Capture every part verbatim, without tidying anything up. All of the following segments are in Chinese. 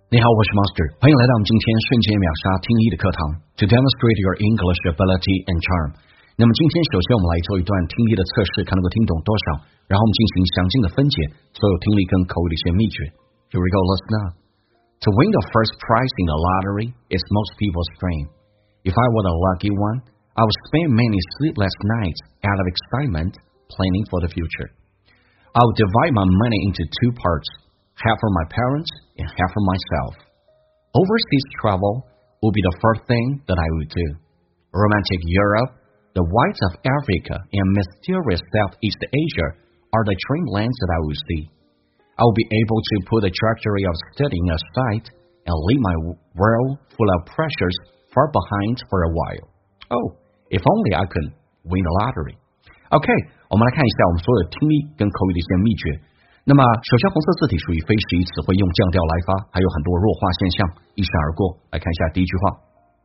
你好，我是 Master， 欢迎来到我们今天瞬间秒杀听力的课堂 To demonstrate your English ability and charm。 那么今天首先我们来做一段听力的测试，看能够听懂多少，然后我们进行详尽的分解所有听力跟口语的一些秘诀。 Here we go, listen up. To win the first prize in the lottery is most people's dream. If I were the lucky one, I would spend many sleepless nights out of excitement planning for the future. I would divide my money into two parts.Half for my parents and half for myself. Overseas travel will be the first thing that I would do. Romantic Europe, the whites of Africa, and mysterious Southeast Asia are the dreamlands that I will see. I will be able to put the drudgery of studying aside and leave my world full of pressures far behind for a while. Oh, if only I could win the lottery. OK, 我们来看一下我们所有听力跟口语的一些秘诀。那么首先红色字体属于非实义词汇，用降调来发，还有很多弱化现象一闪而过。来看一下第一句话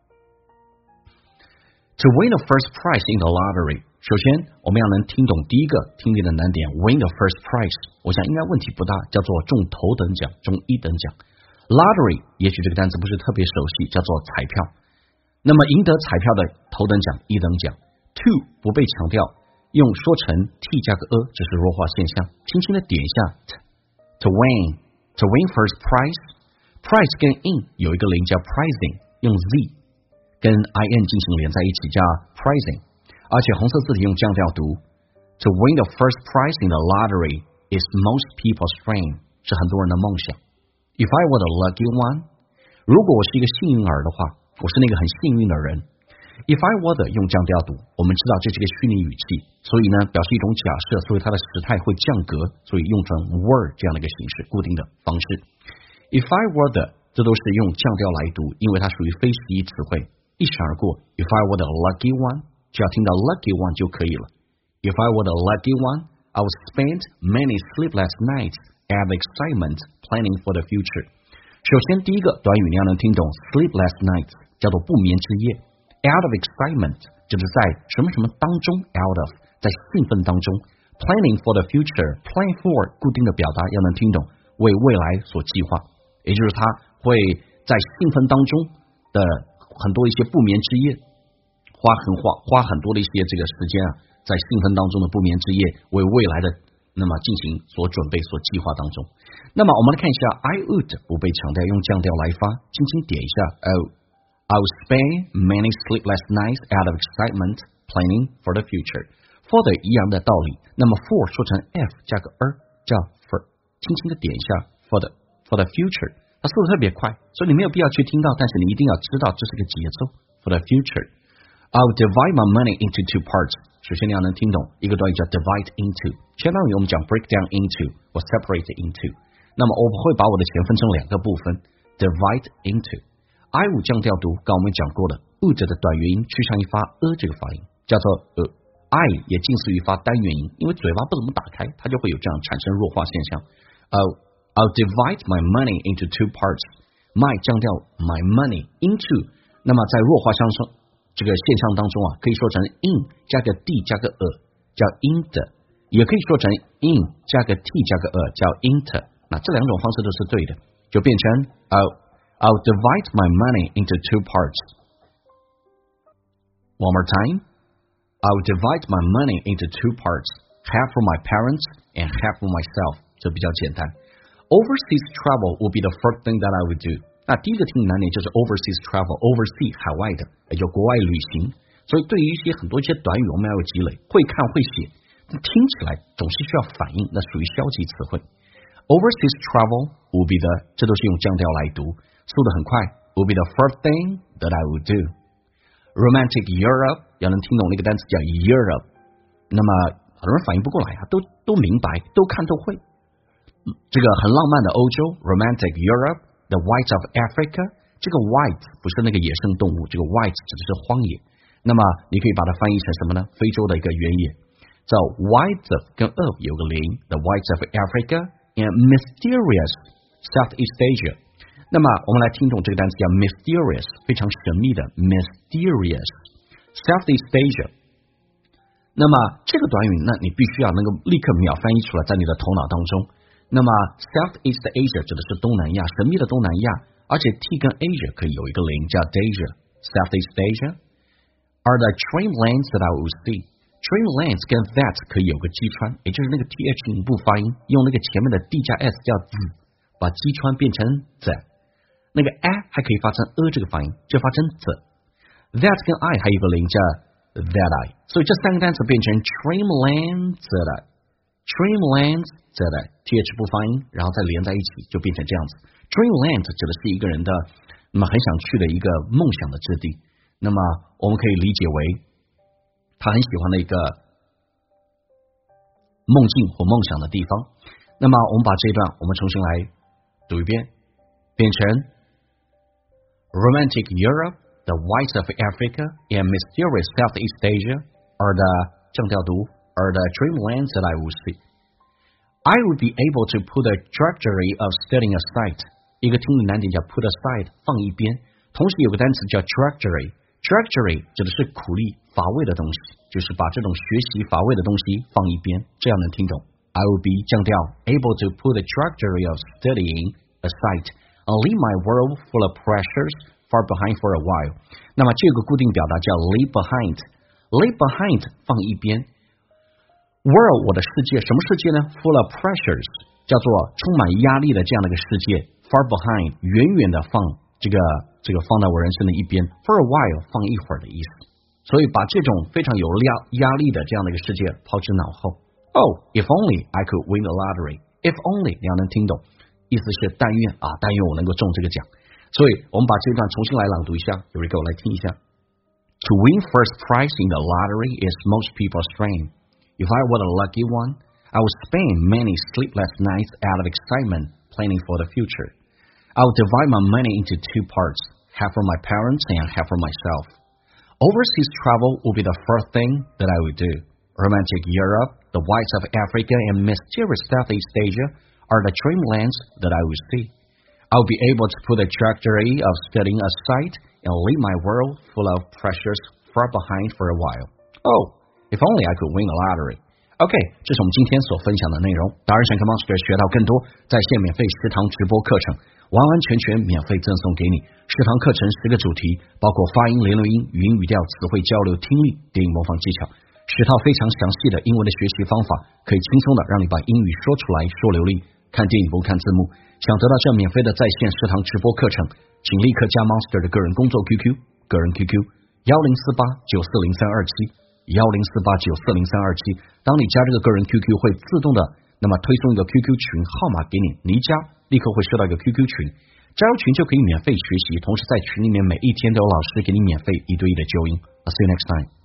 To win the first prize in the lottery， 首先我们要能听懂第一个听力的难点 Win the first prize， 我想应该问题不大，叫做中头等奖，中一等奖。 Lottery 也许这个单词不是特别熟悉，叫做彩票。那么赢得彩票的头等奖一等奖。 To 不被强调，用说成 t 加个 a， 这是弱化现象，轻轻的点一下 t。 To win To win first prize， prize 跟 in 有一个零叫 pricing， 用 z 跟 in 进行连在一起叫 pricing， 而且红色字体用降调读。 To win the first prize in the lottery is most people's dream， 是很多人的梦想。 If I were the lucky one， 如果我是一个幸运儿的话，我是那个很幸运的人。If I were the 用降调读，我们知道这是一个虚拟语气，所以呢表示一种假设，所以它的时态会降格，所以用成 were 这样的一个形式，固定的方式。If I were the 这都是用降调来读，因为它属于非实义词汇，一闪而过。If I were the lucky one， 只要听到 lucky one 就可以了。If I were the lucky one， I would spend many sleepless nights out of excitement planning for the future。 首先第一个短语你要能听懂 sleepless nights 叫做不眠之夜。Out of excitement 就是在什么什么当中 out of 在兴奋当中。 Planning for the future plan for 固定的表达要能听懂，为未来所计划，也就是他会在兴奋当中的很多一些不眠之夜，花很花花很多的一些这个时间啊，在兴奋当中的不眠之夜为未来的那么进行所准备所计划当中。那么我们来看一下 I would 不被强调，用降调来发，轻轻点一下 oh。I would spend many sleepless nights out of excitement planning for the future. For the 一样的道理，那么 for 说成 f 加个 er 叫 for， 轻轻的点一下 for the for the future， 它速度特别快，所以你没有必要去听到，但是你一定要知道这是个节奏。For the future, I would divide my money into two parts。 首先你要能听懂一个短语叫 divide into， 相当于我们讲 break down into 或 separate into。 那么我会把我的钱分成两个部分 divide into。I would 降调读，刚我们讲过的 would 的短元音去上一发 a 这个发音，叫做呃 I 也近似于发单元音，因为嘴巴不怎么打开，它就会有这样产生弱化现象。呃、uh, I'll divide my money into two parts。 My 降调 my money into， 那么在弱化相生这个现象当中啊，可以说成 in 加个 d 加个 a 叫 into， 也可以说成 in 加个 t 加个 a 叫 into， 那这两种方式都是对的，就变成呃。I'll divide my money into two parts. One more time. I'll divide my money into two parts. Half for my parents and half for myself. 这比较简单。Overseas travel will be the first thing that I would do. 那第一个听力难点就是 overseas travel, oversea 海外的，也就国外旅行。所以对于一些很多一些短语，我们要有积累，会看会写，听起来总是需要反应，那属于消极词汇。Overseas travel will be the， 这都是用降调来读。速度很快 will be the first thing that I would do. Romantic Europe 要能听懂那个单词叫 Europe， 那么很多人反应不过来啊，都都明白，都看都会。这个很浪漫的欧洲 Romantic Europe， the whites of Africa， 这个 whites 不是那个野生动物，这个 whites 指的是荒野。那么你可以把它翻译成什么呢？非洲的一个原野。叫 whites of 跟 of 有个零 the whites of Africa and mysterious Southeast Asia。那么我们来听懂这个单词叫 mysterious， 非常神秘的 mysterious Southeast Asia。 那么这个短语呢，你必须要能够立刻秒翻译出来，在你的头脑当中。那么 Southeast Asia 指的是东南亚，神秘的东南亚， 而且 T 跟 Asia 可以有一个零叫 Dasia。Southeast Asia are the dreamlands that I will see。Dreamlands 跟 that 可以有个击穿，也就是那个 th 音不发音，用那个前面的 d 加 s 叫 z， 把击穿变成 z。那个 a 还可以发成 e 这个发音，就发成 z。That 跟 I 还有个零叫 that I， 所以这三个单词变成 dreamlands that I。Dreamlands that I th 不发音，然后再连在一起就变成这样子。Dreamland 指的是一个人的那么很想去的一个梦想的之地，那么我们可以理解为他很喜欢的一个梦境或梦想的地方。那么我们把这一段我们重新来读一遍，变成 Romantic Europe, the whites of Africa, and mysterious Southeast Asia are the 正调读 are the dreamlands that I will see. I would be able to put the drudgery of studying aside. 一个听力难点叫 put aside 放一边，同时有个单词叫 drudgery。Drudgery 指的是苦力乏味的东西，就是把这种学习乏味的东西放一边，这样能听懂。I would be 降调 able to put the drudgery of studying aside and leave my world full of pressures far behind for a while. 那么这个固定表达叫 leave behind. Leave behind 放一边。World 我的世界，什么世界呢 ？Full of pressures 叫做充满压力的这样的一个世界。Far behind 远远的放这个这个放在我人生的一边 ，for a while 放一会儿的意思。所以把这种非常有压压力的这样的一个世界抛之脑后。Oh, if only I could win the lottery. If only 你要能听懂，意思是但愿啊，但愿我能够中这个奖。所以我们把这段重新来朗读一下 ，Here we go， 来听一下。To win first prize in the lottery is most people's dream. If I were the lucky one, I would spend many sleepless nights out of excitement planning for the future.I will divide my money into two parts, half for my parents and half for myself. Overseas travel will be the first thing that I will do. Romantic Europe, the whites of Africa, and mysterious Southeast Asia are the dreamlands that I will see. I will be able to put the trajectory of studying aside and leave my world full of pressures far behind for a while. Oh, if only I could win the lottery.OK， 这是我们今天所分享的内容。达人想看 Monster 学到更多在线免费十堂直播课程，完完全全免费赠送给你。十堂课程十个主题，包括发音、联络音、语音语调、词汇交流、听力、电影模仿技巧，十套非常详细的英文的学习方法，可以轻松的让你把英语说出来，说流利。看电影不看字幕，想得到这免费的在线十堂直播课程，请立刻加 Monster 的个人工作 Q Q， 个人 Q Q 一零四八九四零三二七。一零四八九四零三二七，当你加这个个人 Q Q 会自动的，那么推送一个 Q Q 群号码给你，你一加立刻会收到一个 Q Q 群，加入群就可以免费学习，同时在群里面每一天都有老师给你免费一对一的纠音。I'll see you next time.